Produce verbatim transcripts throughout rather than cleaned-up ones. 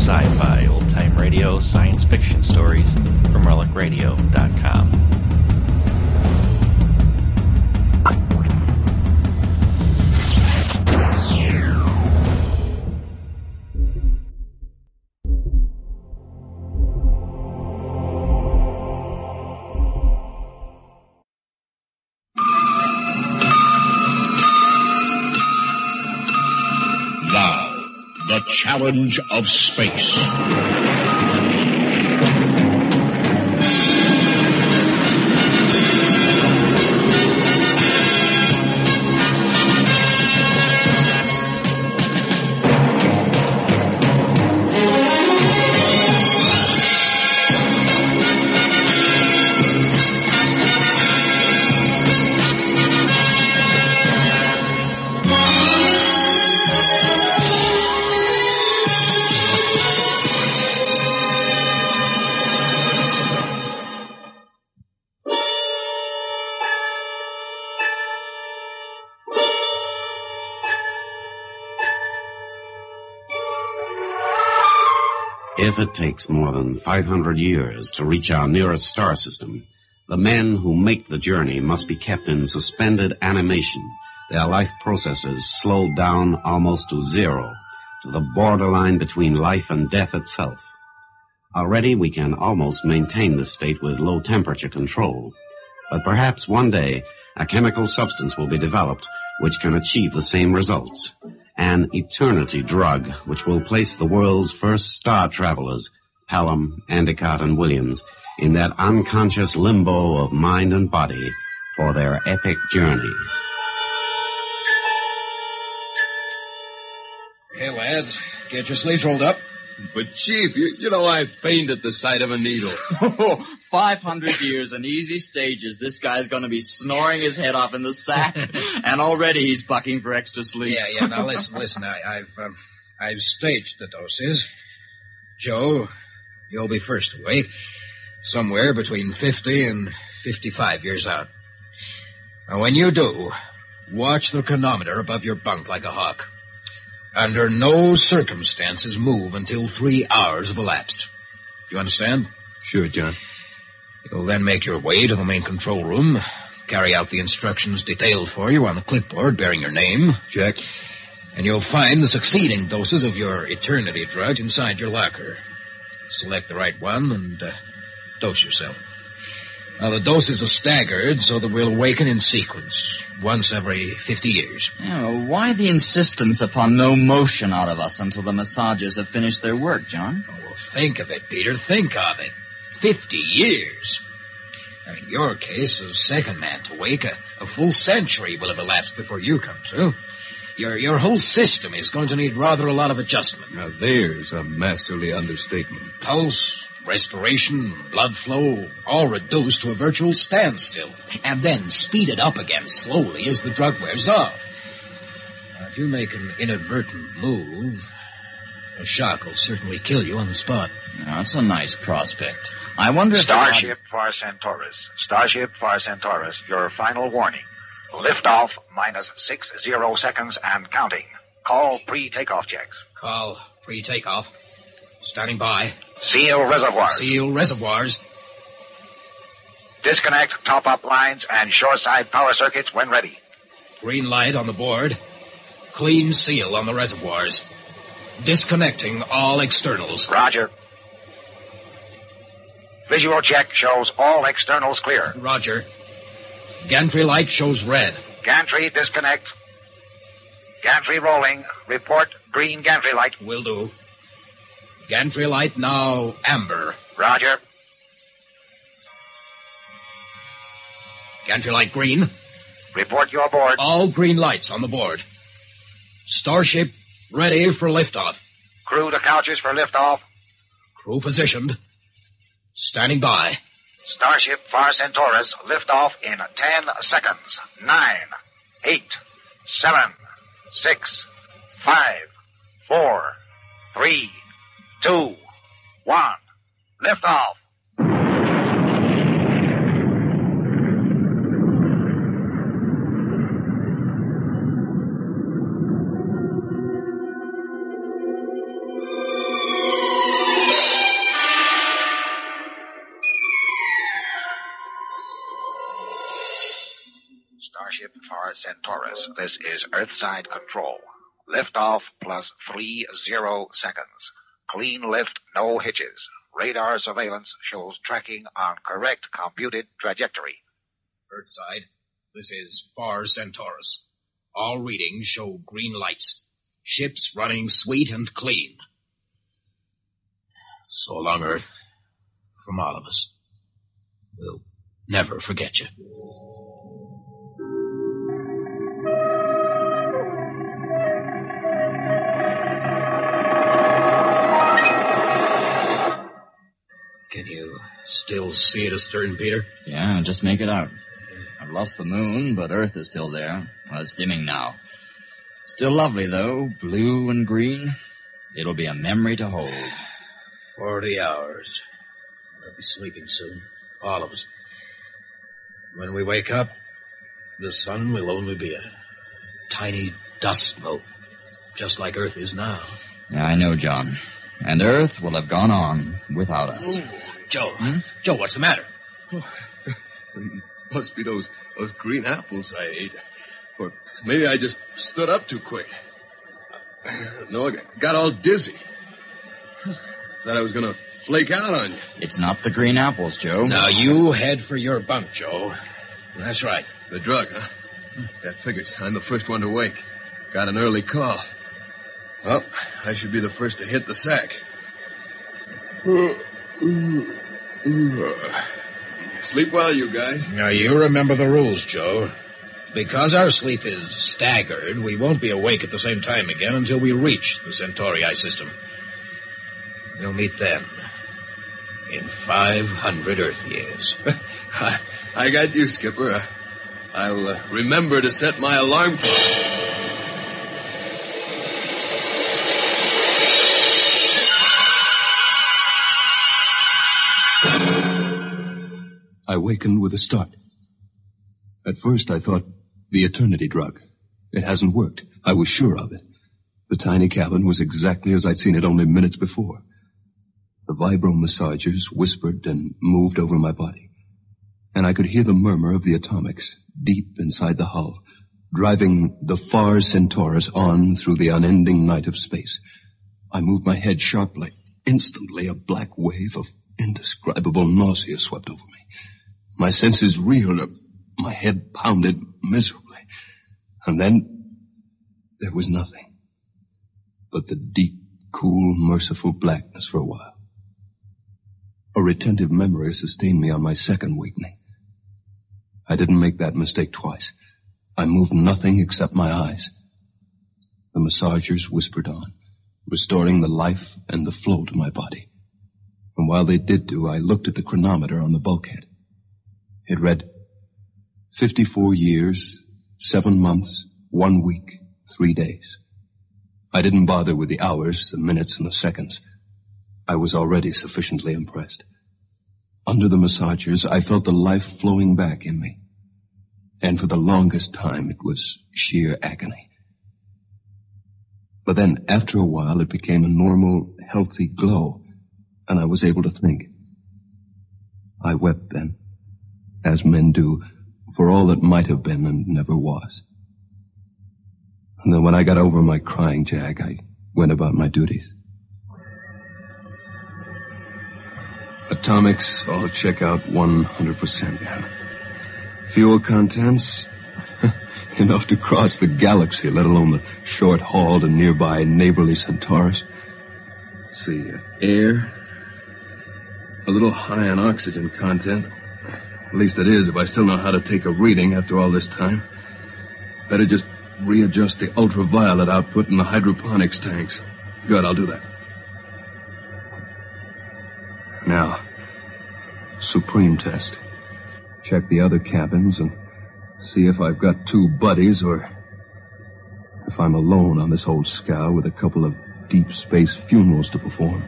sci-fi, old-time radio, science fiction stories from relic radio dot com. Challenge of space. If it takes more than five hundred years to reach our nearest star system, the men who make the journey must be kept in suspended animation, their life processes slowed down almost to zero, to the borderline between life and death itself. Already we can almost maintain this state with low temperature control, but perhaps one day a chemical substance will be developed which can achieve the same results. An eternity drug which will place the world's first star travelers, Pelham, Endicott, and Williams, in that unconscious limbo of mind and body for their epic journey. Hey, lads, get your sleeves rolled up. But, Chief, you, you know I faint at the sight of a needle. Five hundred years and easy stages. This guy's going to be snoring his head off in the sack, and already he's bucking for extra sleep. Yeah, yeah. Now listen, listen. I, I've um, I've staged the doses. Joe, you'll be first awake, somewhere between fifty and fifty-five years out. Now, when you do, watch the chronometer above your bunk like a hawk. Under no circumstances move until three hours have elapsed. Do you understand? Sure, John. You'll then make your way to the main control room, carry out the instructions detailed for you on the clipboard bearing your name. Check. And you'll find the succeeding doses of your eternity drug inside your locker. Select the right one and uh, dose yourself. Now, the doses are staggered so that we'll awaken in sequence, once every fifty years. Yeah, well, why the insistence upon no motion out of us until the massages have finished their work, John? Oh, well, think of it, Peter. Think of it. Fifty years. Now, in your case, as second man to wake, a, a full century will have elapsed before you come to. Your your whole system is going to need rather a lot of adjustment. Now, there's a masterly understatement. Pulse, respiration, blood flow, all reduced to a virtual standstill, and then speeded up again slowly as the drug wears off. Now, if you make an inadvertent move, a shock will certainly kill you on the spot. That's a nice prospect. I wonder if... Starship for Centaurus. Starship for Centaurus, your final warning. Liftoff minus six zero seconds and counting. Call pre-takeoff checks. Call pre-takeoff. Standing by. Seal reservoirs. Seal reservoirs. Disconnect top-up lines and shoreside power circuits when ready. Green light on the board. Clean seal on the reservoirs. Disconnecting all externals. Roger. Visual check shows all externals clear. Roger. Gantry light shows red. Gantry disconnect. Gantry rolling. Report green gantry light. Will do. Gantry light now amber. Roger. Gantry light green. Report your board. All green lights on the board. Starship ready for liftoff. Crew to couches for liftoff. Crew positioned. Standing by. Starship for Centaurus, liftoff in ten seconds. Nine, eight, seven, six, five, four, three, two, one. Liftoff. Starship for Centaurus. This is Earthside Control. Liftoff plus three zero seconds. Clean lift, no hitches. Radar surveillance shows tracking on correct computed trajectory. Earthside, this is Far Centaurus. All readings show green lights. Ship's running sweet and clean. So long, Earth. From all of us. We'll never forget you. Can you still see it astern, Peter? Yeah, just make it out. I've lost the moon, but Earth is still there. Well, it's dimming now. Still lovely, though, blue and green. It'll be a memory to hold. Forty hours. We'll be sleeping soon. All of us. When we wake up, the sun will only be a tiny dust mote, just like Earth is now. Yeah, I know, John. And Earth will have gone on without us. Ooh, Joe. Hmm? Joe, what's the matter? Oh, must be those those green apples I ate. Or maybe I just stood up too quick. No, I got all dizzy. Thought I was going to flake out on you. It's not the green apples, Joe. Now, you head for your bunk, Joe. That's right. The drug, huh? That figures I'm the first one to wake. Got an early call. Well, I should be the first to hit the sack. Sleep well, you guys. Now, you remember the rules, Joe. Because our sleep is staggered, we won't be awake at the same time again until we reach the Centauri system. We'll meet then. In five hundred Earth years. I, I got you, Skipper. Uh, I'll uh, remember to set my alarm clock. I wakened with a start. At first I thought the eternity drug. It hasn't worked. I was sure of it. The tiny cabin was exactly as I'd seen it only minutes before. The vibro-massagers whispered and moved over my body. And I could hear the murmur of the atomics deep inside the hull, driving the Far Centaurus on through the unending night of space. I moved my head sharply. Instantly, a black wave of indescribable nausea swept over me. My senses reeled. My head pounded miserably. And then there was nothing but the deep, cool, merciful blackness for a while. A retentive memory sustained me on my second awakening. I didn't make that mistake twice. I moved nothing except my eyes. The massagers whispered on, restoring the life and the flow to my body. And while they did do, I looked at the chronometer on the bulkhead. It read fifty-four years, seven months, one week, three days. I didn't bother with the hours, the minutes, and the seconds. I was already sufficiently impressed. Under the massagers, I felt the life flowing back in me. And for the longest time, it was sheer agony. But then, after a while, it became a normal, healthy glow, and I was able to think. I wept then, as men do, for all that might have been and never was. And then when I got over my crying jag, I went about my duties. Atomics all check out one hundred percent now. Fuel contents, enough to cross the galaxy, let alone the short-hauled and nearby neighborly Centaurus. Let's see, uh, air, a little high on oxygen content. At least it is if I still know how to take a reading after all this time. Better just readjust the ultraviolet output in the hydroponics tanks. Good, I'll do that. Now, supreme test. Check the other cabins and see if I've got two buddies or if I'm alone on this whole scow with a couple of deep space funerals to perform.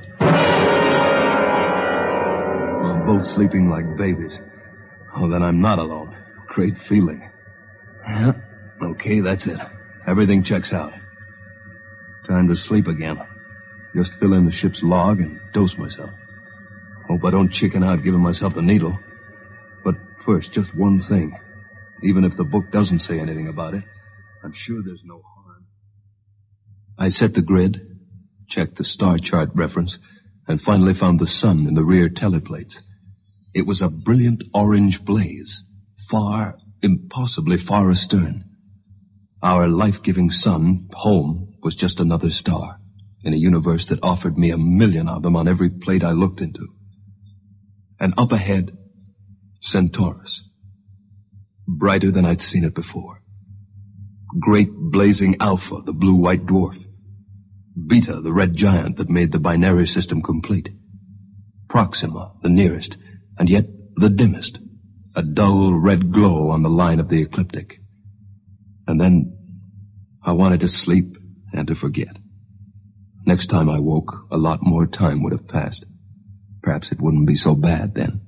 Well, both sleeping like babies. Oh, then I'm not alone. Great feeling. Yeah, okay, that's it. Everything checks out. Time to sleep again. Just fill in the ship's log and dose myself. Hope I don't chicken out giving myself the needle. But first, just one thing. Even if the book doesn't say anything about it, I'm sure there's no harm. I set the grid, checked the star chart reference, and finally found the sun in the rear teleplates. It was a brilliant orange blaze, far, impossibly far astern. Our life-giving sun, home, was just another star in a universe that offered me a million of them on every plate I looked into. And up ahead, Centaurus, brighter than I'd seen it before. Great blazing Alpha, the blue-white dwarf. Beta, the red giant that made the binary system complete. Proxima, the nearest, and yet the dimmest, a dull red glow on the line of the ecliptic. And then I wanted to sleep and to forget. Next time I woke, a lot more time would have passed. Perhaps it wouldn't be so bad then.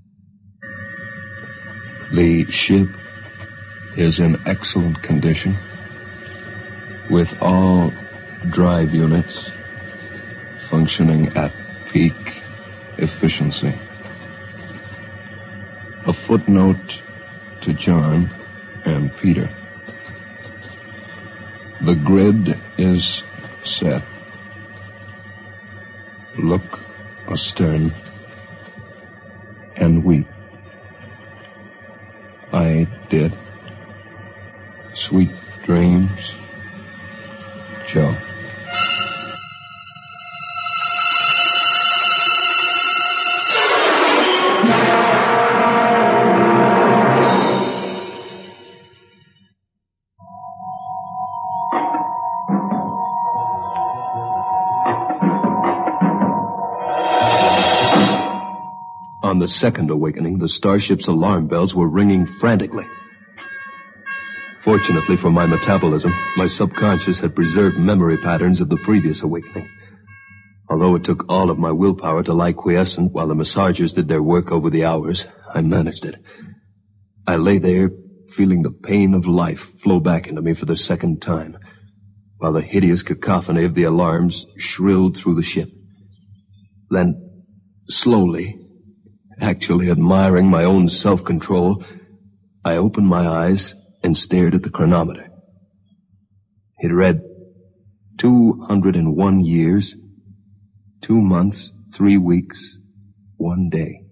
The ship is in excellent condition, with all drive units functioning at peak efficiency. A footnote to John and Peter. The grid is set. Look astern and weep. I did. Sweet dreams, Joe. On the second awakening, the starship's alarm bells were ringing frantically. Fortunately for my metabolism, my subconscious had preserved memory patterns of the previous awakening. Although it took all of my willpower to lie quiescent while the massagers did their work over the hours, I managed it. I lay there, feeling the pain of life flow back into me for the second time, while the hideous cacophony of the alarms shrilled through the ship. Then, slowly, actually admiring my own self-control, I opened my eyes and stared at the chronometer. It read two hundred one years, two months, three weeks, one day.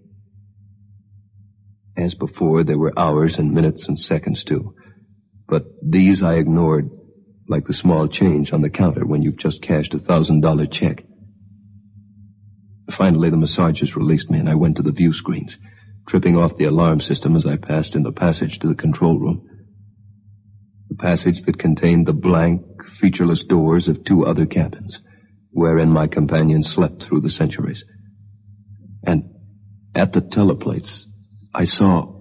As before, there were hours and minutes and seconds too, but these I ignored, like the small change on the counter when you've just cashed a thousand dollar check. Finally, the massagers released me, and I went to the view screens, tripping off the alarm system as I passed in the passage to the control room. The passage that contained the blank, featureless doors of two other cabins, wherein my companion slept through the centuries. And at the teleplates, I saw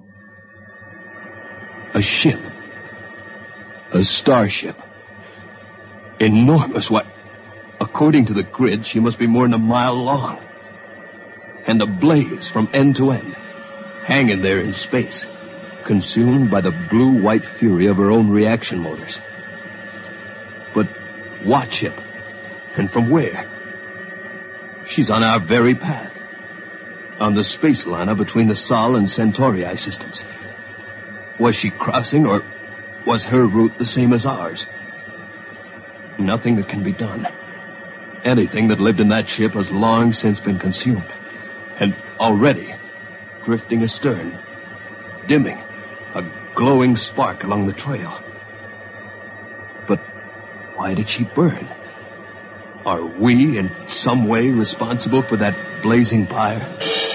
a ship. A starship. Enormous. What? According to the grid, she must be more than a mile long. And ablaze from end to end, hanging there in space, consumed by the blue-white fury of her own reaction motors. But what ship? And from where? She's on our very path, on the space liner between the Sol and Centauri systems. Was she crossing, or was her route the same as ours? Nothing that can be done. Anything that lived in that ship has long since been consumed. And already, drifting astern, dimming, a glowing spark along the trail. But why did she burn? Are we in some way responsible for that blazing pyre?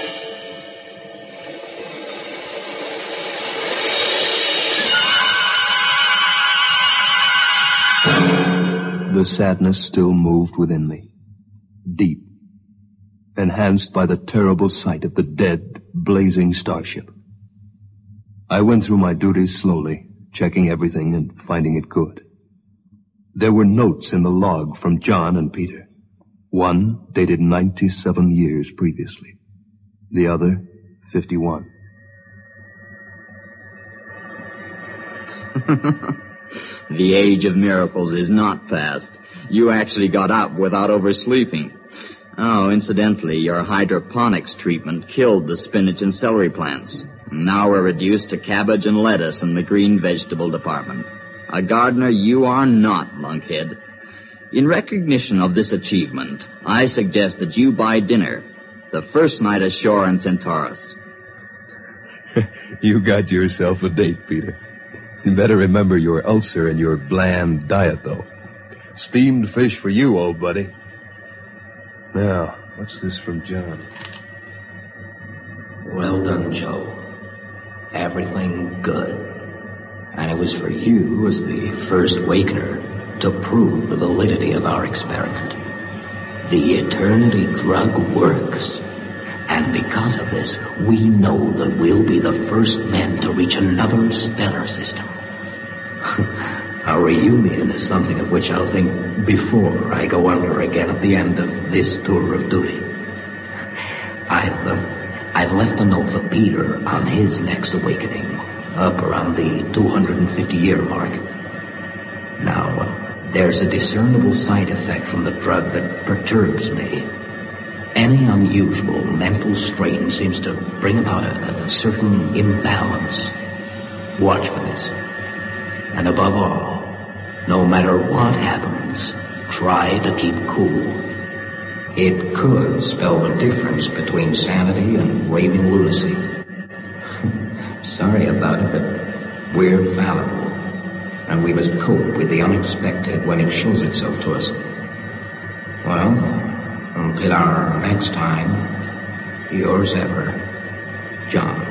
The sadness still moved within me, deep, enhanced by the terrible sight of the dead, blazing starship. I went through my duties slowly, checking everything and finding it good. There were notes in the log from John and Peter. One dated ninety-seven years previously. The other, fifty-one. The age of miracles is not past. You actually got up without oversleeping. Oh, incidentally, your hydroponics treatment killed the spinach and celery plants. Now we're reduced to cabbage and lettuce in the green vegetable department. A gardener you are not, lunkhead. In recognition of this achievement, I suggest that you buy dinner the first night ashore in Centaurus. You got yourself a date, Peter. You better remember your ulcer and your bland diet, though. Steamed fish for you, old buddy. Now, what's this from John? Well done, Joe. Everything good. And it was for you, as the first Wakener, to prove the validity of our experiment. The Eternity drug works. And because of this, we know that we'll be the first men to reach another stellar system. Our reunion is something of which I'll think before I go under again at the end of this tour of duty. I've, uh, I've left a note for Peter on his next awakening, up around the two hundred fifty year mark. Now, uh, there's a discernible side effect from the drug that perturbs me. Any unusual mental strain seems to bring about a, a certain imbalance. Watch for this. And above all, no matter what happens, try to keep cool. It could spell the difference between sanity and raving lunacy. Sorry about it, but we're fallible. And we must cope with the unexpected when it shows itself to us. Well, until our next time, yours ever, John.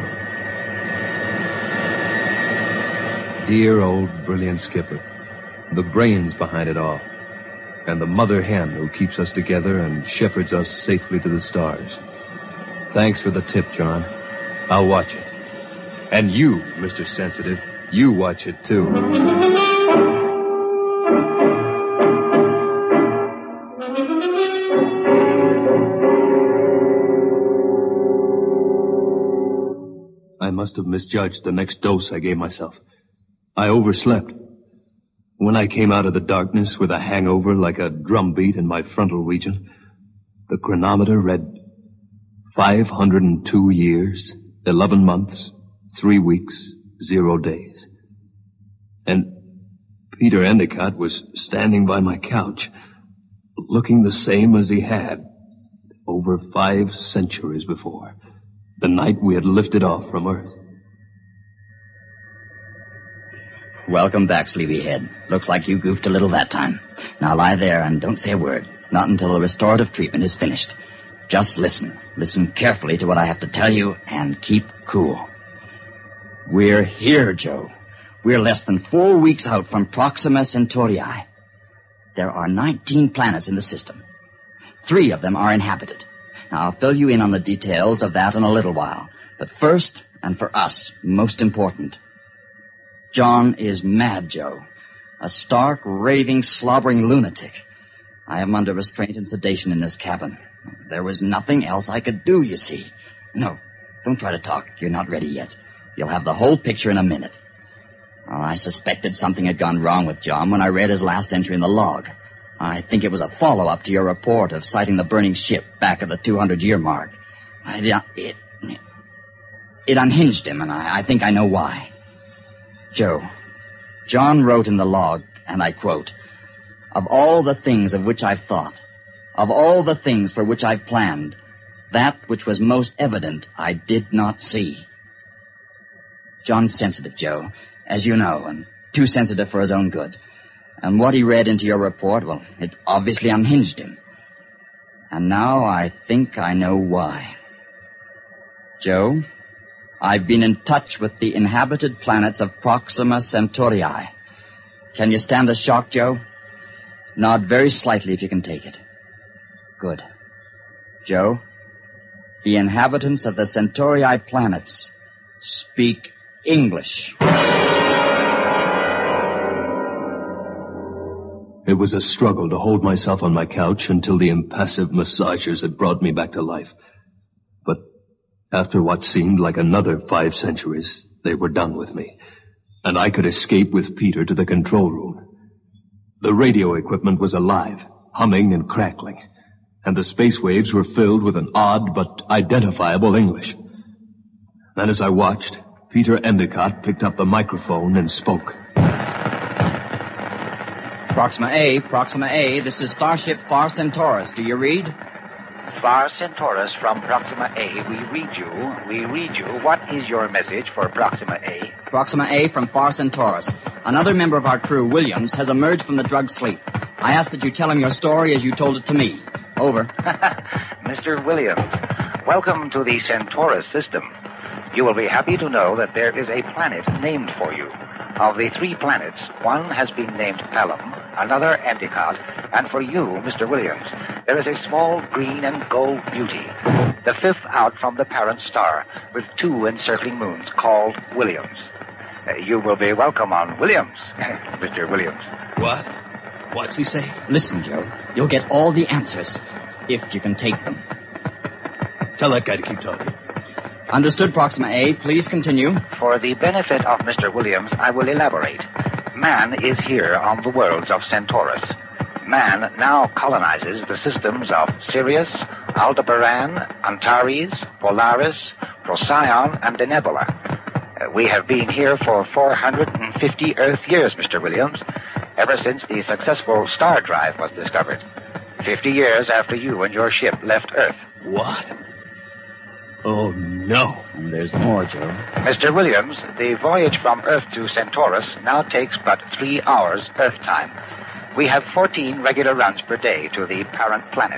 Dear old brilliant skipper. The brains behind it all. And the mother hen who keeps us together and shepherds us safely to the stars. Thanks for the tip, John. I'll watch it. And you, Mister Sensitive, you watch it too. I must have misjudged the next dose I gave myself. I overslept. When I came out of the darkness with a hangover like a drumbeat in my frontal region, the chronometer read five hundred two years, eleven months, three weeks, zero days. And Peter Endicott was standing by my couch, looking the same as he had over five centuries before, the night we had lifted off from Earth. Welcome back, sleepyhead. Looks like you goofed a little that time. Now lie there and don't say a word. Not until the restorative treatment is finished. Just listen. Listen carefully to what I have to tell you and keep cool. We're here, Joe. We're less than four weeks out from Proxima Centauri. There are nineteen planets in the system. Three of them are inhabited. Now, I'll fill you in on the details of that in a little while. But first, and for us, most important, John is mad, Joe. A stark, raving, slobbering lunatic. I am under restraint and sedation in this cabin. There was nothing else I could do, you see. No, don't try to talk. You're not ready yet. You'll have the whole picture in a minute. Well, I suspected something had gone wrong with John when I read his last entry in the log. I think it was a follow-up to your report of sighting the burning ship back at the two hundred year mark. I, it, it unhinged him, and I, I think I know why. Joe, John wrote in the log, and I quote, "Of all the things of which I've thought, of all the things for which I've planned, that which was most evident I did not see." John's sensitive, Joe, as you know, and too sensitive for his own good. And what he read into your report, well, it obviously unhinged him. And now I think I know why. Joe, I've been in touch with the inhabited planets of Proxima Centauri. Can you stand the shock, Joe? Nod very slightly if you can take it. Good. Joe, the inhabitants of the Centauri planets speak English. It was a struggle to hold myself on my couch until the impassive massagers had brought me back to life. But after what seemed like another five centuries, they were done with me, and I could escape with Peter to the control room. The radio equipment was alive, humming and crackling, and the space waves were filled with an odd but identifiable English. Then as I watched, Peter Endicott picked up the microphone and spoke. Proxima A, Proxima A, this is Starship Far Centaurus. Do you read? Far Centaurus from Proxima A, we read you. We read you. What is your message for Proxima A? Proxima A from Far Centaurus. Another member of our crew, Williams, has emerged from the drug sleep. I ask that you tell him your story as you told it to me. Over. Mister Williams, welcome to the Centaurus system. You will be happy to know that there is a planet named for you. Of the three planets, one has been named Pelham, another Endicott, and for you, Mister Williams, there is a small green and gold beauty, the fifth out from the parent star, with two encircling moons, called Williams. Uh, you will be welcome on Williams, Mister Williams. What? What's he say? Listen, Joe. You'll get all the answers, if you can take them. Tell that guy to keep talking. Understood, Proxima A. Please continue. For the benefit of Mister Williams, I will elaborate. Man is here on the worlds of Centaurus. Man now colonizes the systems of Sirius, Aldebaran, Antares, Polaris, Procyon, and Denebola. Uh, we have been here for four hundred fifty Earth years, Mister Williams, ever since the successful star drive was discovered. Fifty years after you and your ship left Earth. What? Oh, no. And there's more, Joe. Mister Williams, the voyage from Earth to Centaurus now takes but three hours Earth time. We have fourteen regular runs per day to the parent planet.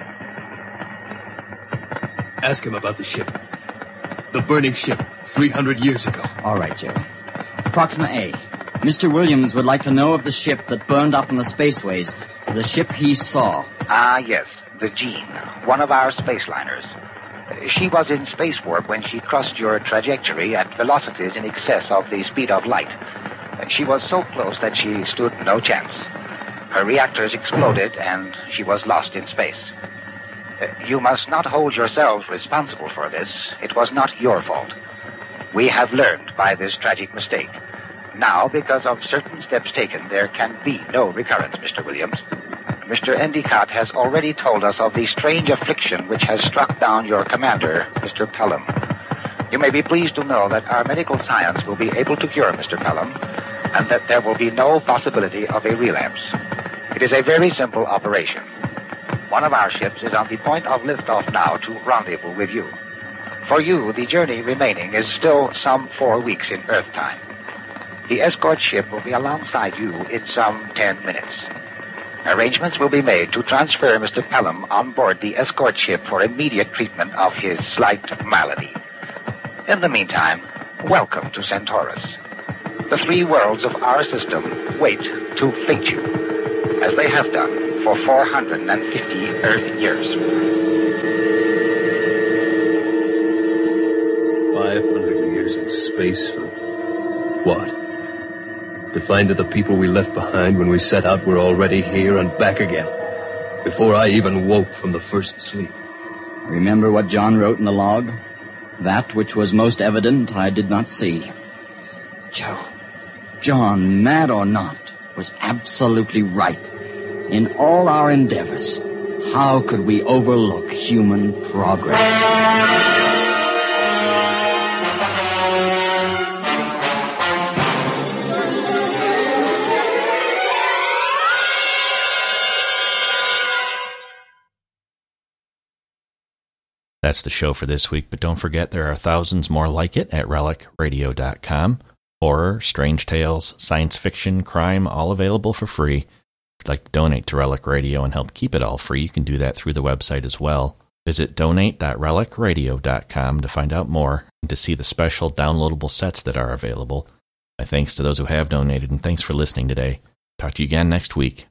Ask him about the ship. The burning ship, three hundred years ago. All right, Joe. Proxima A. Mister Williams would like to know of the ship that burned up in the spaceways, the ship he saw. Ah, yes, the Jean, one of our space liners. She was in space warp when she crossed your trajectory at velocities in excess of the speed of light. She was so close that she stood no chance. Her reactors exploded, and she was lost in space. You must not hold yourselves responsible for this. It was not your fault. We have learned by this tragic mistake. Now, because of certain steps taken, there can be no recurrence, Mister Williams. Mister Endicott has already told us of the strange affliction which has struck down your commander, Mister Pelham. You may be pleased to know that our medical science will be able to cure Mister Pelham, and that there will be no possibility of a relapse. It is a very simple operation. One of our ships is on the point of liftoff now to rendezvous with you. For you, the journey remaining is still some four weeks in Earth time. The escort ship will be alongside you in some ten minutes. Arrangements will be made to transfer Mister Pelham on board the escort ship for immediate treatment of his slight malady. In the meantime, welcome to Centaurus. The three worlds of our system wait to fate you, as they have done for four hundred fifty Earth years. Five hundred years in space for what? To find that the people we left behind when we set out were already here and back again, before I even woke from the first sleep. Remember what John wrote in the log? That which was most evident I did not see. Joe, John, mad or not, was absolutely right. In all our endeavors, how could we overlook human progress? That's the show for this week, but don't forget there are thousands more like it at relic radio dot com. Horror, strange tales, science fiction, crime, all available for free. If you'd like to donate to Relic Radio and help keep it all free, you can do that through the website as well. Visit donate dot relic radio dot com to find out more and to see the special downloadable sets that are available. My thanks to those who have donated, and thanks for listening today. Talk to you again next week.